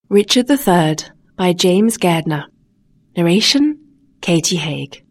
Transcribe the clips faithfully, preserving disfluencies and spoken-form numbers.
Richard the Third by James Gairdner. Narration, Katie Haig.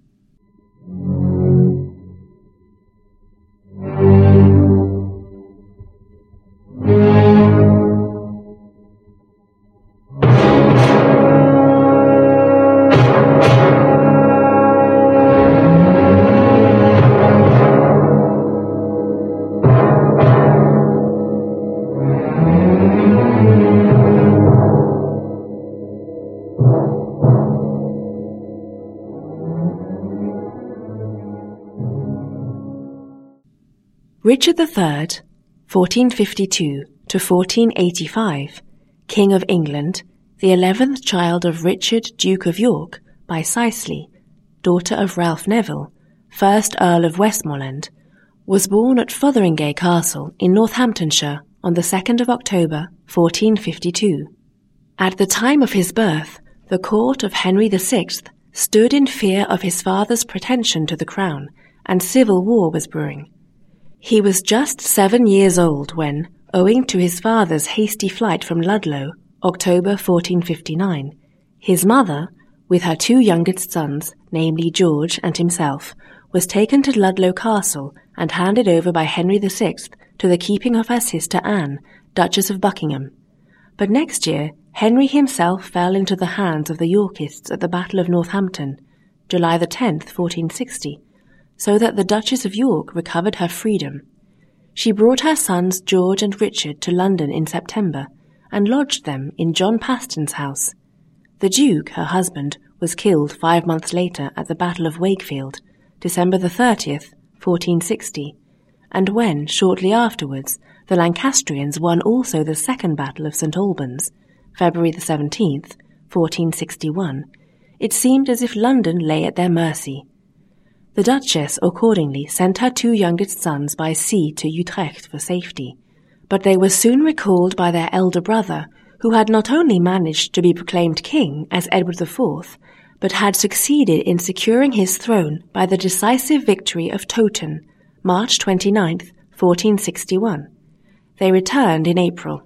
Richard the Third, fourteen fifty-two to fourteen eighty-five, King of England, the eleventh child of Richard, Duke of York, by Cicely, daughter of Ralph Neville, first Earl of Westmoreland, was born at Fotheringay Castle in Northamptonshire on the second of October, fourteen fifty-two. At the time of his birth, the court of Henry the Sixth stood in fear of his father's pretension to the crown, and civil war was brewing. He was just seven years old when, owing to his father's hasty flight from Ludlow, October fourteen fifty-nine, his mother, with her two youngest sons, namely George and himself, was taken to Ludlow Castle and handed over by Henry the Sixth to the keeping of her sister Anne, Duchess of Buckingham. But next year, Henry himself fell into the hands of the Yorkists at the Battle of Northampton, July the tenth, fourteen sixty, so that the Duchess of York recovered her freedom. She brought her sons George and Richard to London in September, and lodged them in John Paston's house. The Duke, her husband, was killed five months later at the Battle of Wakefield, December the thirtieth, fourteen sixty, and when, shortly afterwards, the Lancastrians won also the second Battle of St Albans, February the seventeenth, fourteen sixty-one, it seemed as if London lay at their mercy. The Duchess accordingly sent her two youngest sons by sea to Utrecht for safety, but they were soon recalled by their elder brother, who had not only managed to be proclaimed king as Edward the Fourth, but had succeeded in securing his throne by the decisive victory of Towton, March twenty-ninth, fourteen sixty-one. They returned in April.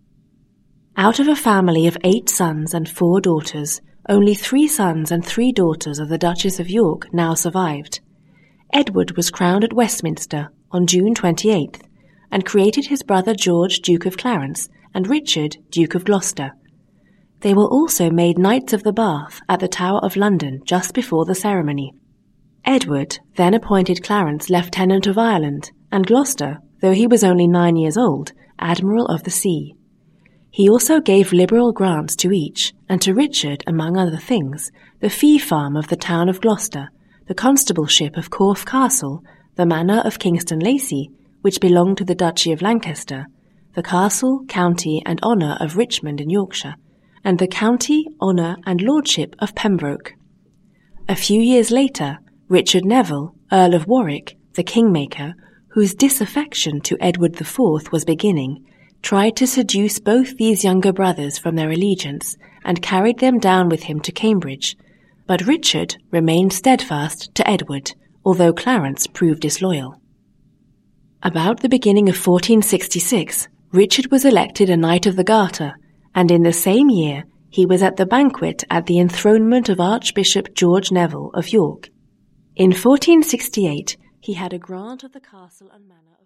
Out of a family of eight sons and four daughters, only three sons and three daughters of the Duchess of York now survived. Edward was crowned at Westminster on June twenty-eighth, and created his brother George Duke of Clarence and Richard Duke of Gloucester. They were also made Knights of the Bath at the Tower of London just before the ceremony. Edward then appointed Clarence Lieutenant of Ireland, and Gloucester, though he was only nine years old, Admiral of the Sea. He also gave liberal grants to each, and to Richard, among other things, the fee farm of the town of Gloucester, the constableship of Corfe Castle, the manor of Kingston Lacy, which belonged to the Duchy of Lancaster, the castle, county, and honour of Richmond in Yorkshire, and the county, honour, and lordship of Pembroke. A few years later, Richard Neville, Earl of Warwick, the kingmaker, whose disaffection to Edward the Fourth was beginning, tried to seduce both these younger brothers from their allegiance, and carried them down with him to Cambridge. But Richard remained steadfast to Edward, although Clarence proved disloyal. About the beginning of fourteen sixty-six, Richard was elected a Knight of the Garter, and in the same year he was at the banquet at the enthronement of Archbishop George Neville of York. In fourteen sixty-eight he had a grant of the castle and manor of